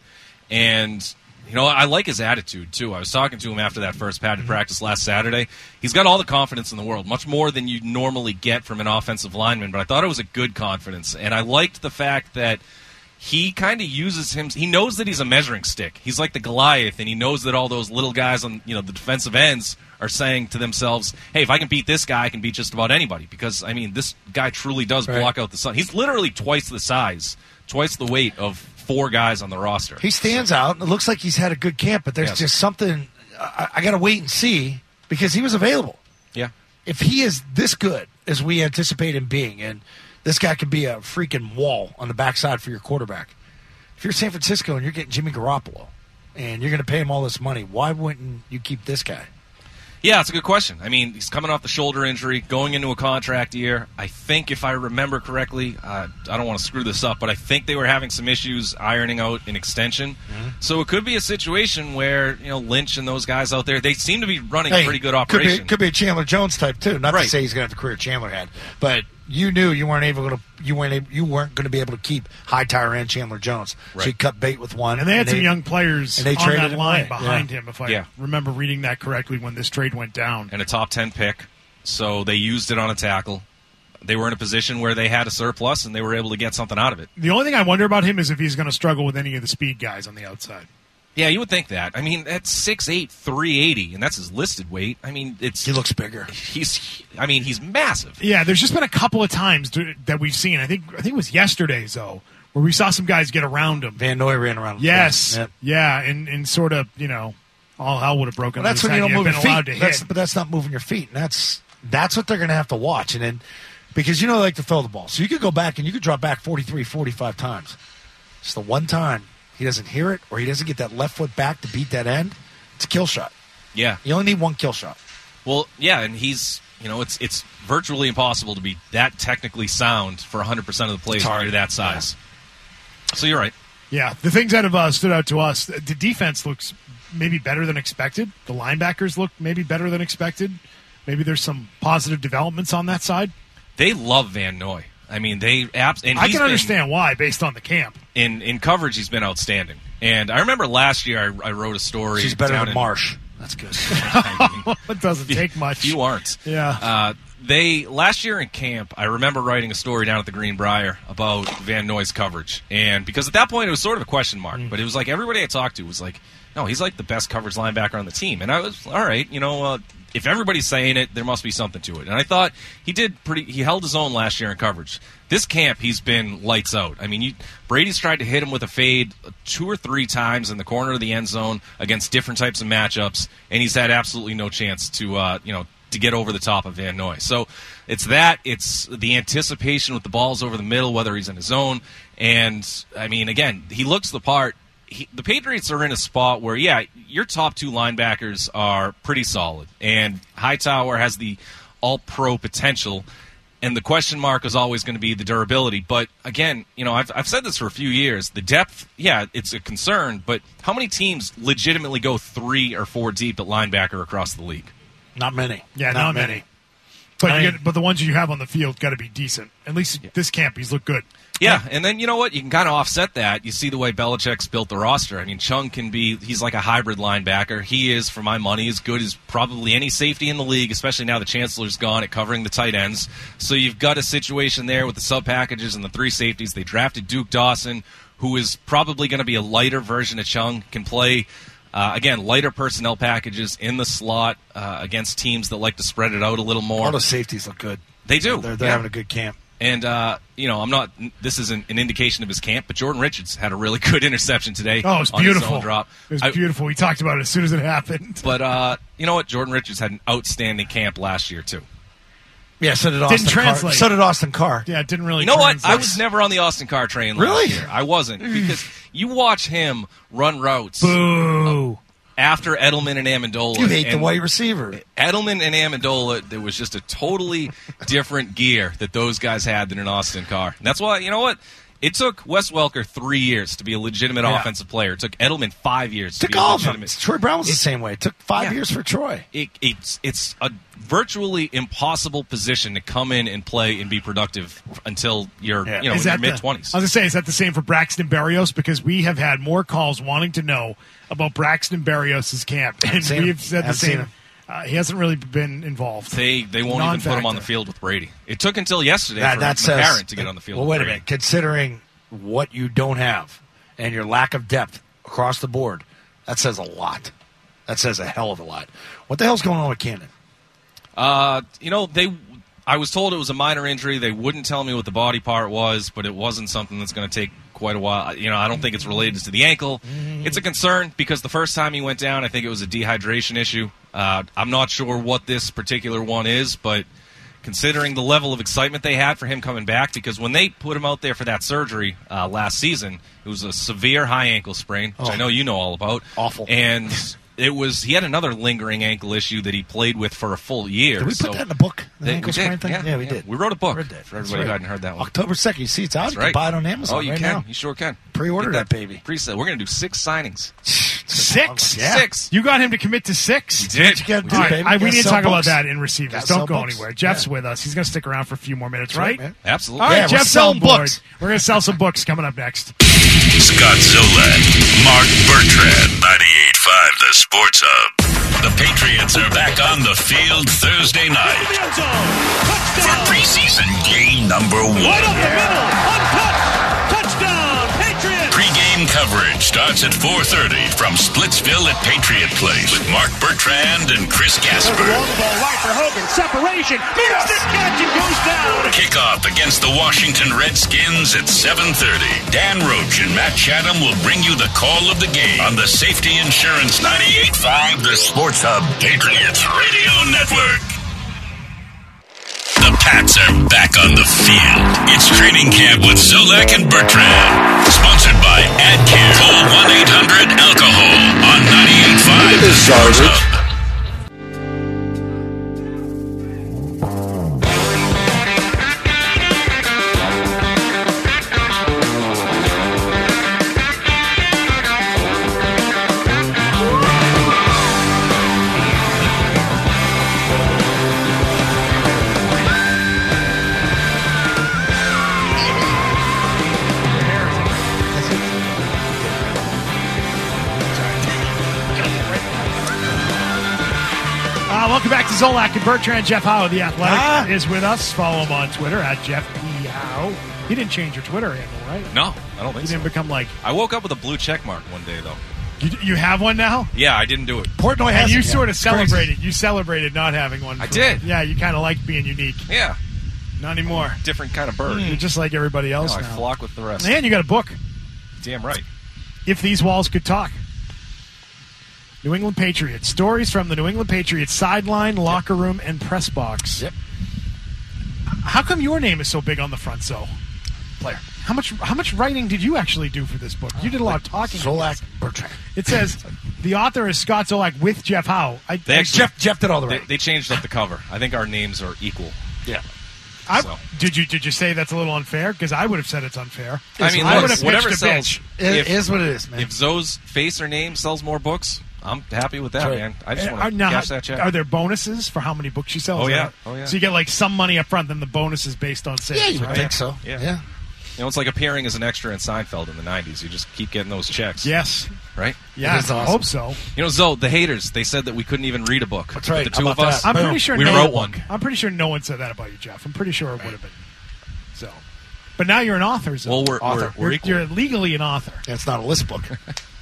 K: and you know, I like his attitude, too. I was talking to him after that first padded practice last Saturday. He's got all the confidence in the world, much more than you normally get from an offensive lineman, but I thought it was a good confidence. And I liked the fact that he kind of uses him. He knows that he's a measuring stick. He's like the Goliath, and he knows that all those little guys on, you know, the defensive ends are saying to themselves, hey, if I can beat this guy, I can beat just about anybody. Because, I mean, this guy truly does
E: Right.
K: block out the sun. He's literally twice the size, twice the weight of four guys on the roster.
E: He stands out. It looks like he's had a good camp, but there's
K: Yes.
E: just something I, I got to wait and see because he was available.
K: Yeah.
E: If he is this good as we anticipate him being, and this guy could be a freaking wall on the backside for your quarterback. If you're San Francisco and you're getting Jimmy Garoppolo and you're going to pay him all this money, why wouldn't you keep this guy?
K: Yeah, it's a good question. I mean, he's coming off the shoulder injury, going into a contract year. I think, if I remember correctly, uh, I don't want to screw this up, but I think they were having some issues ironing out an extension. Mm-hmm. So it could be a situation where, you know, Lynch and those guys out there, they seem to be running
E: Hey,
K: a pretty good
E: Could
K: operation.
E: be, could be a Chandler Jones type, too. Not
K: Right.
E: to say he's going to have the career Chandler had, but you knew you weren't able to you weren't able, you weren't going to be able to keep Hightower and Chandler Jones.
K: Right.
E: So you cut bait with one,
D: And they had some
E: they-
D: young players
E: and they
D: on
E: traded
D: that
E: him
D: line
E: away.
D: behind
E: Yeah.
D: him, if I
K: Yeah.
D: remember reading that correctly when this trade went down.
K: And a top ten pick, so they used it on a tackle. They were in a position where they had a surplus, and they were able to get something out of it.
D: The only thing I wonder about him is if he's going to struggle with any of the speed guys on the outside.
K: Yeah, you would think that. I mean, that's six eight, three eighty, and that's his listed weight. I mean, it's
E: he looks bigger.
K: He's, I mean, he's massive.
D: Yeah, there's just been a couple of times th- that we've seen. I think I think it was yesterday's though, where we saw some guys get around him.
E: Van Noy ran around him.
D: Yes,
E: Yeah.
D: yeah, and, and sort of, you know, all hell would have broken.
E: Well, that's
D: loose
E: when you
D: had
E: don't move
D: been
E: your feet.
D: allowed to
E: That's,
D: hit.
E: but that's not moving your feet, and that's that's what they're going to have to watch. And then because you know they like to throw the ball, so you could go back and you could drop back forty-three, forty-five times. It's the one time he doesn't hear it or he doesn't get that left foot back to beat that end. It's a kill shot.
K: Yeah.
E: You only need one kill shot.
K: Well, yeah, and he's, you know, it's it's virtually impossible to be that technically sound for one hundred percent of the plays when you're that size. So you're right.
D: Yeah, the things that have uh, stood out to us, the defense looks maybe better than expected. The linebackers look maybe better than expected. Maybe there's some positive developments on that side.
K: They love Van Noy. I mean, they abs- and
D: I
K: he's
D: can
K: been-
D: understand why, based on the camp.
K: in in coverage, he's been outstanding. And I remember last year I, I wrote a story.
E: She's better
K: down
E: than
K: in-
E: Marsh. That's good.
D: It doesn't take much.
K: You aren't.
D: Yeah.
K: Uh, they last year in camp, I remember writing a story down at the Greenbrier about Van Noy's coverage, and because at that point it was sort of a question mark,
E: Mm.
K: but it was like everybody I talked to was like, "No, he's like the best coverage linebacker on the team," and I was all right. You know, uh, if everybody's saying it, there must be something to it. And I thought he did pretty. He held his own last year in coverage. This camp, he's been lights out. I mean, you, Brady's tried to hit him with a fade two or three times in the corner of the end zone against different types of matchups, and he's had absolutely no chance to, uh, you know, to get over the top of Van Noy. So it's that. It's the anticipation with the balls over the middle, whether he's in his zone. And, I mean, again, he looks the part. He, the Patriots are in a spot where, yeah, your top two linebackers are pretty solid, and Hightower has the all-pro potential, and the question mark is always going to be the durability. But, again, you know, I've, I've said this for a few years. The depth, yeah, it's a concern, but how many teams legitimately go three or four deep at linebacker across the league?
E: Not many.
D: Yeah, not, many. But
E: I
D: you
E: mean-
D: get, but the ones you have on the field got to be decent. At least this camp, he's looked good.
K: Yeah, and then you know what? You can kind of offset that. You see the way Belichick's built the roster. I mean, Chung can be, he's like a hybrid linebacker. He is, for my money, as good as probably any safety in the league, especially now the Chancellor's gone at covering the tight ends. So you've got a situation there with the sub packages and the three safeties. They drafted Duke Dawson, who is probably going to be a lighter version of Chung, can play, uh, again, lighter personnel packages in the slot uh, against teams that like to spread it out a little more.
E: All the safeties look good.
K: They do.
E: They're, they're
K: Yeah.
E: having a good camp.
K: And, uh, you know, I'm not, this isn't an indication of his camp, but Jordan Richards had a really good interception today.
D: Oh, it was
K: on his
D: beautiful.
K: own drop.
D: It was
K: I-
D: beautiful. We talked about it as soon as it happened.
K: But, uh, you know what? Jordan Richards had an outstanding camp last year, too.
E: Yeah, so did Austin
D: Didn't
E: Carr.
D: translate.
E: So did Austin Carr.
D: Yeah, it didn't really
K: You know what?
D: translate.
K: I was never on the Austin Carr train last
E: Really?
K: year. I wasn't. Because you watch him run routes
D: Boo.
K: after Edelman and Amendola.
E: You hate the
K: and
E: wide receiver.
K: Edelman and Amendola, there was just a totally different gear that those guys had than an Austin Carr. And that's why, you know what? It took Wes Welker three years to be a legitimate
E: Yeah.
K: offensive player. It took Edelman five years to
E: Took
K: be a
E: all of them.
K: legitimate.
E: Troy Brown was the same way. It took five
K: Yeah.
E: years for Troy.
K: It, it's it's a virtually impossible position to come in and play and be productive until you're
E: Yeah.
K: you know
D: Is
K: in your
D: that the-
K: mid twenties.
D: I was going to say, is that the same for Braxton Berrios? Because we have had more calls wanting to know about Braxton Berrios' camp. And
E: seen him.
D: we've said the
E: Haven't seen
D: same.
E: him.
D: Uh, he hasn't really been involved.
K: They they won't even put him on the
D: Non-factor.
K: field with Brady. It took until yesterday
E: That,
K: for
E: that
K: McCarron
E: says,
K: to get on the field.
E: Well,
K: with
E: wait a
K: Brady.
E: minute. Considering what you don't have and your lack of depth across the board, that says a lot. That says a hell of a lot. What the hell's going on with Cannon?
K: Uh, you know, they. I was told it was a minor injury. They wouldn't tell me what the body part was, but it wasn't something that's going to take quite a while. You know, I don't think it's related to the ankle. It's a concern because the first time he went down, I think it was a dehydration issue. Uh, I'm not sure what this particular one is, but considering the level of excitement they had for him coming back, because when they put him out there for that surgery uh, last season, it was a severe high ankle sprain, which
E: Oh.
K: I know you know all about.
E: Awful.
K: And it was he had another lingering ankle issue that he played with for a full year.
E: Did we put
K: so
E: that in the book? The
K: they-
E: ankle
K: we did,
E: sprain thing?
K: Yeah,
E: we
K: yeah.
E: did.
K: We wrote a book
E: Read that.
K: for
E: That's
K: everybody who
E: right.
K: hadn't heard that one.
E: October second. You see it's out.
K: That's
E: You
K: right.
E: can buy it on Amazon
K: Oh, you
E: right
K: can.
E: now.
K: You sure can.
E: Pre-order
K: Get
E: that baby.
K: Pre-sale. We're going to do six signings.
D: Six?
E: Yeah.
K: Six.
D: You got him to commit to six?
K: Did.
E: You gotta do,
D: All right,
E: baby.
D: I,
E: You
D: we
E: gotta
D: need to
E: sell
D: talk about
E: books.
D: that in receivers.
E: Gotta
D: Don't
E: sell
D: go
E: books.
D: anywhere. Jeff's
E: Yeah.
D: with us. He's going to stick around for a few more minutes,
E: That's
D: right?
E: right, man.
K: Absolutely.
D: All right,
E: Yeah, we're
D: Jeff's
E: selling
D: on board.
E: books.
D: We're going to sell some books coming up next.
B: Scott Zolak, Mark Bertrand, ninety-eight point five The Sports Hub. The Patriots are back on the field Thursday night for preseason game number one.
C: Right up the middle, untouched, touchdown, Patriots!
B: Pre-game coverage starts at four thirty from Splitsville at Patriot Place with Mark Bertrand and Chris Gasper.
C: Long ball right for Hogan, separation, makes the catch and goes down.
B: Kickoff against the Washington Redskins at seven thirty. Dan Roach and Matt Chatham will bring you the call of the game on the Safety Insurance ninety-eight point five The Sports Hub Patriots Radio Network. The Pats are back on the field. It's training camp with Zolak and Bertrand. Sponsored by AdCare. Call one eight hundred alcohol on ninety-eight point five The Sports Hub.
D: Uh, welcome back to Zolak and Bertrand. Jeff Howe, the Athletic,
E: Ah.
D: is with us. Follow him on Twitter at Jeff P. Howe. He didn't change your Twitter handle, right?
K: No, I don't
D: You
K: think so.
D: didn't become like,
K: I woke up with a blue check mark one day, though.
D: you, you have one now?
K: Yeah, I didn't do it.
E: Portnoy
D: And
E: has
D: you
E: it, yeah.
D: sort of
E: It's crazy.
D: celebrated. You celebrated not having one.
K: I
D: for-
K: did.
D: Yeah, you kind of liked being unique.
K: Yeah,
D: Not anymore.
K: different kind of bird.
D: You're just like everybody else
K: No, I
D: now.
K: flock with the rest.
D: And you got a book,
K: Damn right.
D: If These Walls Could Talk. New England Patriots. Stories from the New England Patriots sideline, locker room, and press box.
E: Yep.
D: How come your name is so big on the front, so?
E: Player.
D: How much how much writing did you actually do for this book? You did a lot of talking.
E: Zolak Bertrand.
D: It says the author is Scott Zolak with Jeff Howe. I,
K: They actually,
E: Jeff Jeff did all the
K: they,
E: writing.
K: they changed up the cover. I think our names are equal.
E: Yeah.
D: I,
K: so.
D: Did you did you say that's a little unfair? Because I would have said it's unfair.
K: I mean,
D: I
K: look,
D: would have
K: whatever
D: pitched a
K: sells.
D: bitch.
E: It
K: if,
E: is what it is, man.
K: if Zoe's face or name sells more books, I'm happy with that,
E: That's right.
K: man. I just
D: Uh,
K: want to
D: now,
K: cash that check.
D: Are there bonuses for how many books you sell?
K: Oh,
D: Is
K: yeah.
D: that-
K: Oh, yeah.
D: So you get like some money up front, then the bonus is based on sales.
E: yeah, you would
D: right?
E: think so.
K: Yeah.
E: yeah.
K: You know, it's like appearing as an extra in Seinfeld in the nineties. You just keep getting those checks.
D: Yes.
K: Right?
D: Yeah,
E: is
D: I
E: awesome.
D: hope so.
K: You know, Zoe, the haters, they said that we couldn't even read a book.
E: That's
K: But
E: right.
K: The two
E: How
K: of
E: about
K: us,
E: that?
D: I'm
E: Boom.
D: pretty sure
K: we
D: no
K: wrote
D: one,
K: one.
D: I'm pretty sure no one said that about you, Jeff. I'm pretty sure it would have been. So, but now you're an author. So
K: Well, we're,
E: Author.
K: we're, we're
D: you're,
K: equal.
D: you're legally an author.
E: And it's not a list book.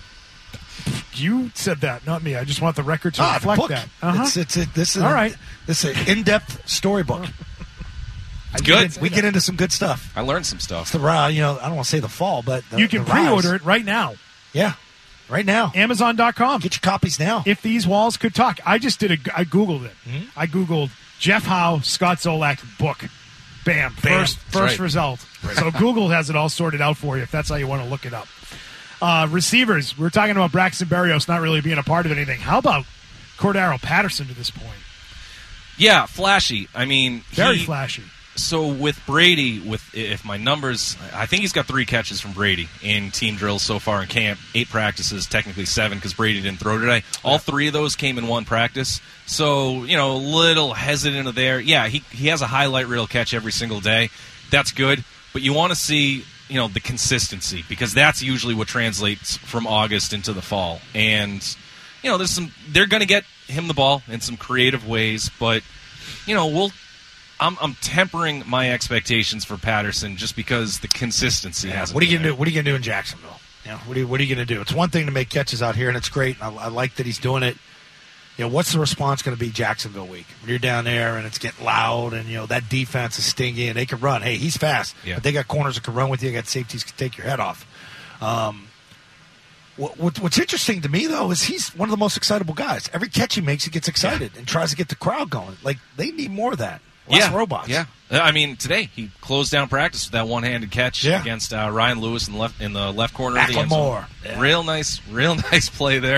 D: You said that, not me. I just want the record to
E: Ah, the
D: reflect
E: book.
D: that. Uh-huh.
E: It's, it's, it, this is
D: All right.
E: This is an in-depth storybook.
K: Good.
E: We get into some good stuff.
K: I learned some stuff.
E: It's the uh, you know I don't want to say the fall, but the,
D: you can
E: the rise.
D: pre-order it right now.
E: Yeah, right now.
D: Amazon dot com.
E: Get your copies now.
D: If These Walls Could Talk. I just did a. I googled it.
E: Mm-hmm.
D: I googled Jeff Howe, Scott Zolak book. Bam.
E: Bam.
D: First,
E: That's
D: first
K: right.
D: result. So Google has it all sorted out for you if that's how you want to look it up. Uh, receivers. We were talking about Braxton Berrios not really being a part of anything. How about Cordero Patterson to this point?
K: Yeah, flashy. I mean,
D: Very
K: he-
D: flashy.
K: So with Brady, with if my numbers, I think he's got three catches from Brady in team drills so far in camp. Eight practices, technically seven because Brady didn't throw today. All three of those came in one practice. So you know, a little hesitant there. Yeah, he he has a highlight reel catch every single day. That's good, but you want to see you know the consistency because that's usually what translates from August into the fall. And you know, there's some they're going to get him the ball in some creative ways, but you know we'll. I'm, I'm tempering my expectations for Patterson just because the consistency hasn't.
E: What are you
K: been
E: gonna do? What are you gonna do in Jacksonville? You know, what are you, what are you gonna do? It's one thing to make catches out here, and it's great. And I, I like that he's doing it. You know, what's the response going to be Jacksonville week when you're down there and it's getting loud and you know that defense is stingy and they can run. Hey, he's fast,
K: Yeah.
E: but they got corners that can run with you. They got safeties that can take your head off. Um, what, what, what's interesting to me though is he's one of the most excitable guys. Every catch he makes, he gets excited and tries to get the crowd going. Like they need more of that. Less
K: yeah,
E: robots.
K: Yeah, Uh, I mean today he closed down practice with that one-handed catch
E: Yeah.
K: against uh, Ryan Lewis in the left in the left corner of the end zone.
E: Macklemore. Yeah.
K: Real nice, real nice play there.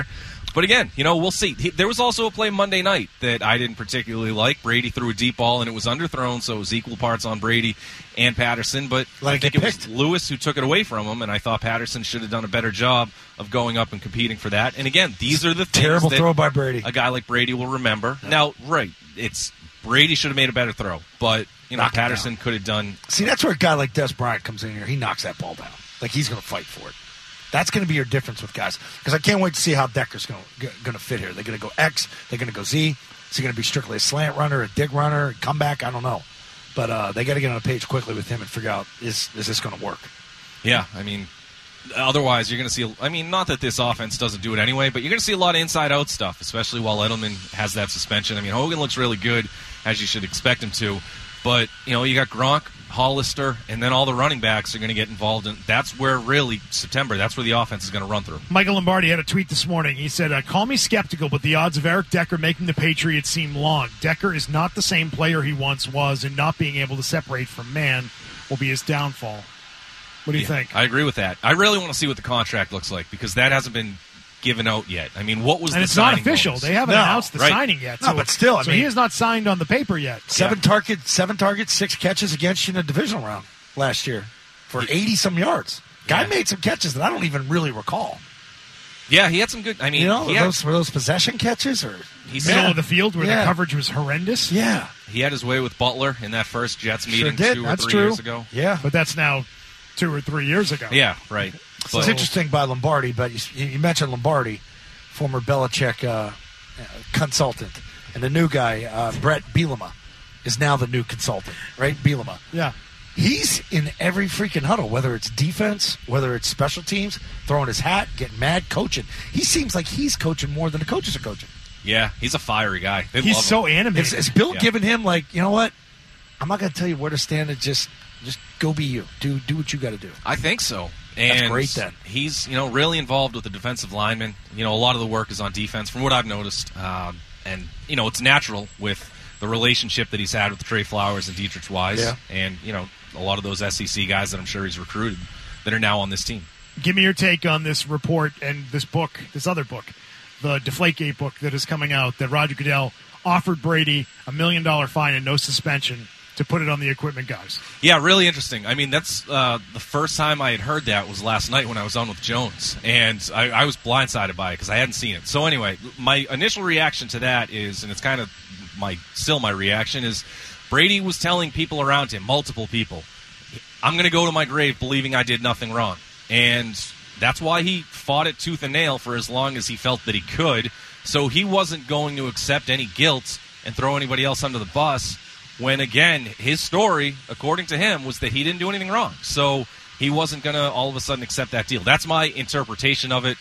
K: But again, you know, we'll see. He, there was also a play Monday night that I didn't particularly like. Brady threw a deep ball, and it was underthrown, so it was equal parts on Brady and Patterson. But
E: Let
K: I
E: it
K: think
E: get
K: it was
E: picked.
K: Lewis who took it away from him, and I thought Patterson should have done a better job of going up and competing for that. And again, these are the things
E: Terrible
K: that
E: throw by Brady.
K: a guy like Brady will remember. Now, right, it's Brady should have made a better throw, but you know
E: Knock it
K: Patterson
E: down.
K: could have done.
E: See, that's where a guy like Des Bryant comes in here. He knocks that ball down. Like, he's going to fight for it. That's going to be your difference with guys. Because I can't wait to see how Decker's going to fit here. They're going to go X. They're going to go Z. Is he going to be strictly a slant runner, a dig runner, a comeback? I don't know. But uh, they got to get on a page quickly with him and figure out, is, is this going to work?
K: Yeah, I mean, otherwise you're going to see, I mean, not that this offense doesn't do it anyway, but you're going to see a lot of inside-out stuff, especially while Edelman has that suspension. I mean, Hogan looks really good, as you should expect him to. But, you know, you got Gronk, Hollister, and then all the running backs are going to get involved. And that's where, really, September, that's where the offense is going to run through.
D: Michael Lombardi had a tweet this morning. He said, uh, call me skeptical, but the odds of Eric Decker making the Patriots seem long. Decker is not the same player he once was, and not being able to separate from man will be his downfall. What do you
K: Yeah,
D: think?
K: I agree with that. I really want to see what the contract looks like, because that hasn't been given out yet. I mean, what was
D: and
K: the
D: it's not
K: signing
D: official.
K: bonus?
D: They haven't
E: No,
D: announced the
K: right.
D: signing yet.
E: No,
D: So,
E: but still, I
D: so
E: mean-
D: he is not signed on the paper yet.
E: Seven targets, seven targets, six catches against you in the divisional round last year for eighty-some yards. Guy
K: Yeah.
E: made some catches that I don't even really recall.
K: Yeah, he had some good, I mean,
E: You know,
K: he,
E: were
K: had,
E: those, were those possession catches? or
K: he's
D: Middle
E: Yeah.
D: of the field where
E: Yeah.
D: the coverage was horrendous.
E: Yeah,
K: he had his way with Butler in that first Jets
E: Sure
K: meeting
E: did.
K: two
D: That's
K: or three
D: true.
K: years ago.
E: yeah.
D: But that's now two or three years ago.
K: Yeah, right.
E: So
K: But,
E: it's interesting by Lombardi, but you, you mentioned Lombardi, former Belichick uh, consultant, and the new guy, uh, Brett Bielema, is now the new consultant, right? Bielema.
D: Yeah.
E: He's in every freaking huddle, whether it's defense, whether it's special teams, throwing his hat, getting mad, coaching. He seems like he's coaching more than the coaches are coaching.
K: yeah, he's a fiery guy. They
D: He's
K: love
D: so
K: him.
D: animated.
E: Is, is Bill
K: Yeah.
E: giving him like, you know what? I'm not going to tell you where to stand. And just, just go be you. Do do what you got to do.
K: I think so. And
E: That's great, then.
K: He's, you know, really involved with the defensive linemen. You know, a lot of the work is on defense, from what I've noticed. Um, and, you know, it's natural with the relationship that he's had with Trey Flowers and Dietrich Wise.
E: Yeah.
K: And, you know, a lot of those S E C guys that I'm sure he's recruited that are now on this team.
D: Give me your take on this report and this book, this other book, the Deflategate book that is coming out, that Roger Goodell offered Brady a million dollar fine and no suspension to put it on the equipment guys.
K: Yeah, really interesting. I mean, that's uh, the first time I had heard that was last night when I was on with Jones, and I, I was blindsided by it because I hadn't seen it. So anyway, my initial reaction to that is, and it's kind of my still my reaction is, Brady was telling people around him, multiple people, I'm going to go to my grave believing I did nothing wrong, and that's why he fought it tooth and nail for as long as he felt that he could. So he wasn't going to accept any guilt and throw anybody else under the bus. When, again, his story, according to him, was that he didn't do anything wrong. So he wasn't going to all of a sudden accept that deal. That's my interpretation of it.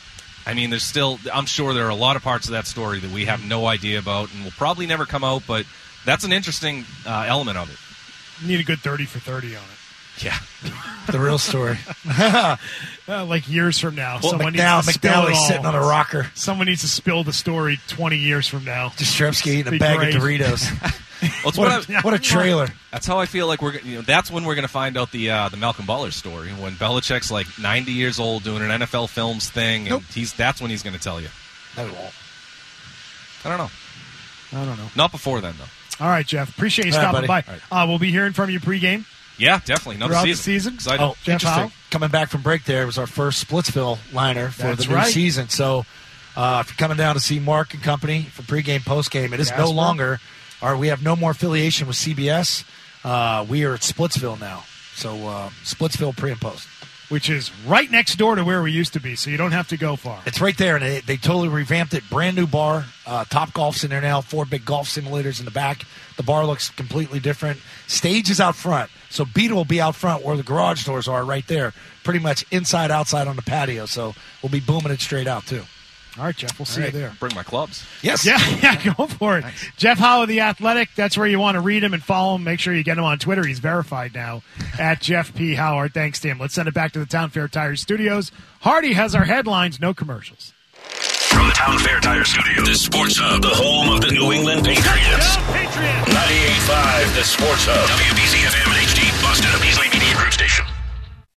K: I mean, there's still, I'm sure there are a lot of parts of that story that we have no idea about and will probably never come out, but that's an interesting uh, element of it.
D: You need a good thirty for thirty on it.
K: Yeah.
E: The real story.
D: Uh, like years from now.
E: Well,
D: someone
E: McNally,
D: needs to spill it
E: McNally's
D: all.
E: sitting on a rocker.
D: Someone needs to spill the story twenty years from now.
E: Jastrzemski eating
D: Be
E: a bag
D: great.
E: of Doritos.
K: Well, it's
E: what,
K: what
E: a,
K: I-
E: what a trailer.
K: That's how I feel like we're. You know, that's when we're going to find out the uh, the Malcolm Butler story. When Belichick's like ninety years old doing an N F L Films thing, and
E: Nope.
K: he's that's when he's going to tell you.
E: No, it won't.
K: I don't know.
D: I don't know.
K: Not before then, though.
D: All right, Jeff. Appreciate you
E: All right,
D: stopping
E: buddy.
D: by. Uh, we'll be hearing from you pregame
K: Yeah, definitely. Another
D: throughout the
K: season.
D: season.
K: Excited.
E: Oh,
D: Jeff
E: interesting.
D: Howe?
E: Coming back from break there, it was our first Splitsville liner for
D: That's
E: the new
D: right.
E: season. So uh, if you're coming down to see Mark and company for pregame, postgame, it is no
D: Jasper?
E: longer, or we have no more affiliation with C B S. Uh, we are at Splitsville now. So uh, Splitsville pre and post.
D: Which is right next door to where we used to be, so you don't have to go far.
E: It's right there, and they, they totally revamped it. Brand new bar. Uh, Top Golf's in there now. Four big golf simulators in the back. The bar looks completely different. Stage is out front. So Beetle will be out front where the garage doors are right there. Pretty much inside, outside on the patio. So we'll be booming it straight out, too.
D: All right, Jeff. We'll see
K: All right.
D: you there.
K: Bring my clubs.
E: Yes.
D: Yeah, yeah, go for it. Jeff Howe of The Athletic. That's where you want to read him and follow him. Make sure you get him on Twitter. He's verified now at Jeff P. Howard. Thanks to him. Let's send it back to the Town Fair Tire Studios. Hardy has our headlines, no commercials.
B: From the Town Fair Tire Studios, the Sports Hub, the home of the New England Patriots.
D: Patriots!
B: ninety-eight point five, the Sports Hub. W B Z F M and H D, Boston, Beasley,